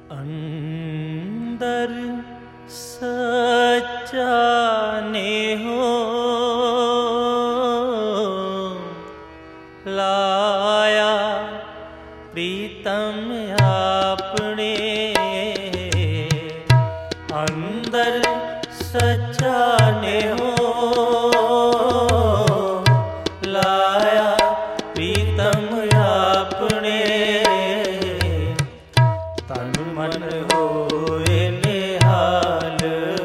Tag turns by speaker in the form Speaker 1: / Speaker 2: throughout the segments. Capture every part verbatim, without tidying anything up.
Speaker 1: अंदर सच्चा नेहो लाया प्रीतम आपने। अंदर सच्चा नेहो लाया प्रीतम आपने। तन मन होए निहाल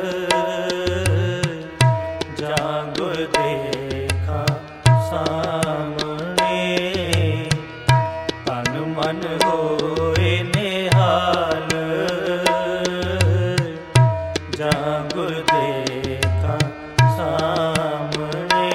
Speaker 1: जागो देखा सामने। तन मन होए निहाल जागो देखा सामने।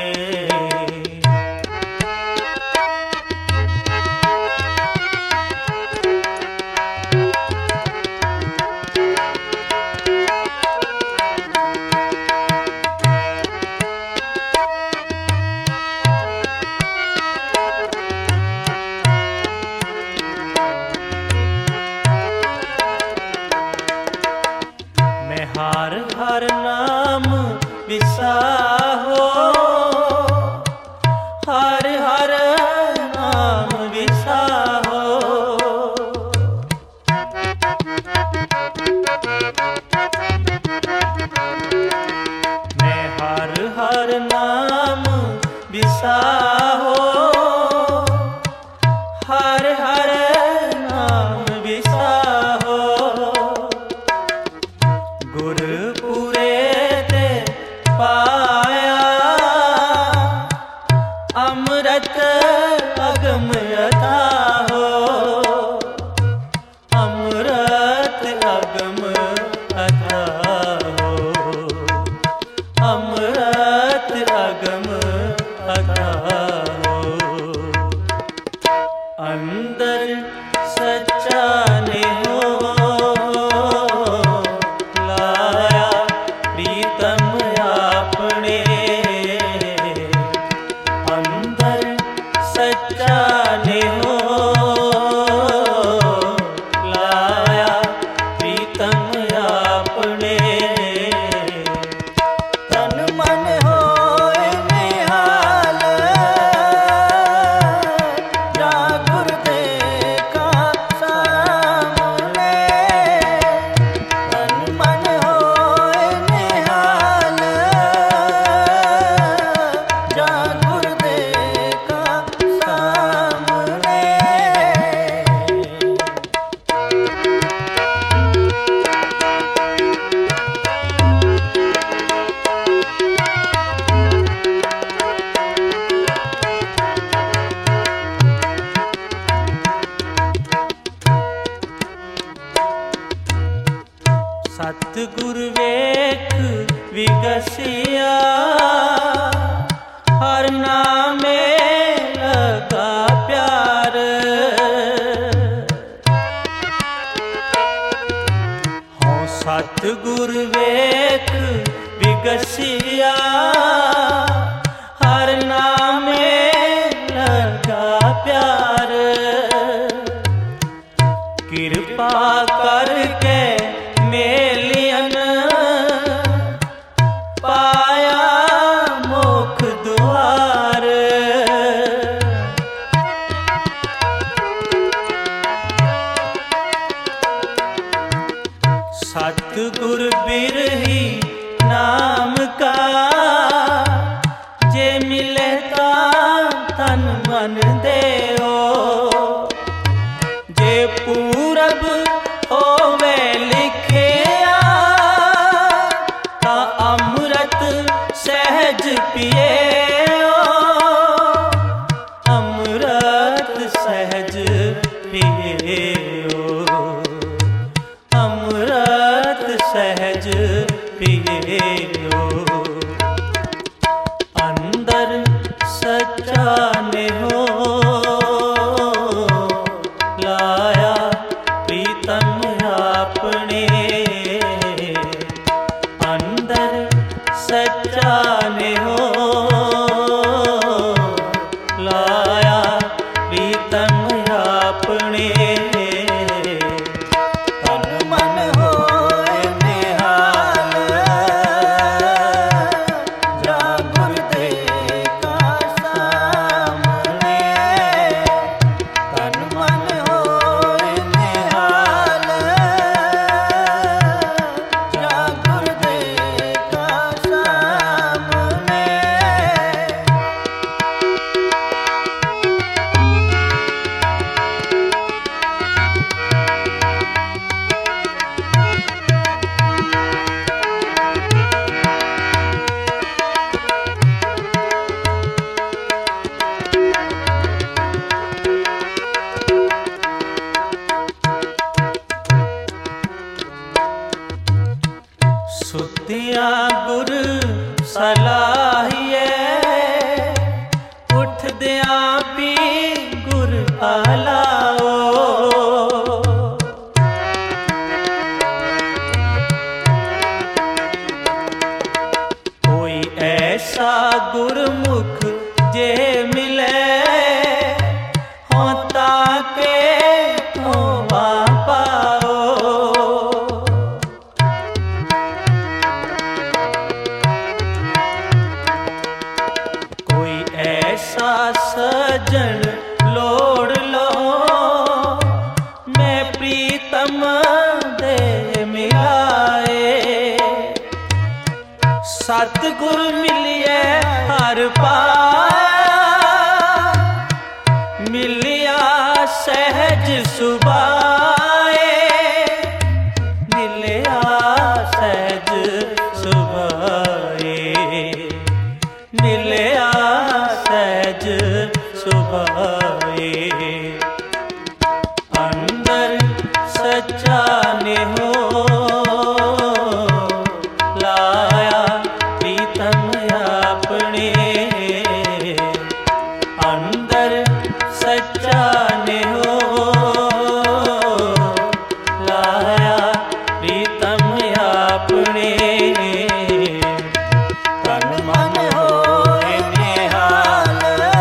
Speaker 1: हर हर नाम विसाहो, हर हर नाम विसाहो। मैं हर हर नाम विसाहो, हर हर नाम विसाहो। गुरपुरे ते पाया अमृत अगम अथाहो। अमृत अगम अथाहो, अमृत अगम अथाहो। अंदर सच्चा नेहो आपने। अंदर सच्चा नेहो लाया प्रीतम आपने। तन मन होए निहाल जागुर देखा सामने। तन मन होए निहाल जागुर देखा सामने। सतगुर वेख विगसिया हर नामे लगा प्यार। हों सतगुर वेख विगसिया हर नामे लगा प्यार। कृपा करके मेलियन पाया मोख द्वार। सतगुर बिरही नाम का जे मिलता तन मन देओ। जे पूरब होवे लिखिया ता अमृत सहज पिएओ। अमृत सहज पिएओ, अमृत सहज पिएओ। अंदर सच्चा नेहो लाया प्रीतम आपने। अंदर सच्चा नेहो लाया प्रीतम आपने। तन उठदियां गुर सलाहिए, उठदियां भी गुर आलाओ। कोई ऐसा गुरमुख जे मिले, होता के होवा पाओ। कोई ऐसा सजन लोड़ लो, मैं प्रीतम दे मिलाए। सतगुर मिलिए हर पार, मिलिया सहज सुभाए। मिलिया सहज सुभाए, मिलिया सहज सुभाए। अंदर सच्चा नेहो लाया प्रीतम अपने। अंदर सच्चा नेहो लाया प्रीतम अपने। तन मन होए निहाल,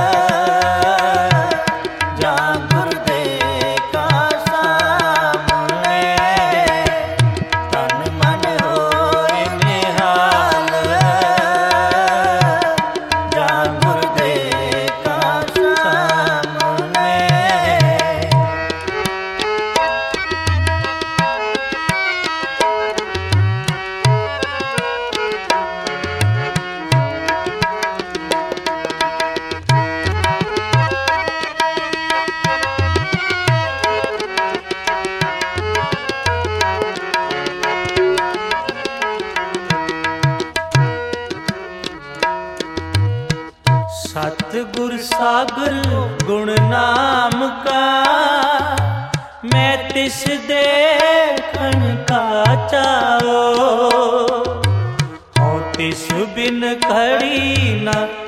Speaker 1: जा गुरदेका सामने। तन मन होए निहाल, जा गुरदेका सामने। सतगुर सागर गुण नाम का, मैं तिस देखन का चाओ। हो तिस बिन खड़ी न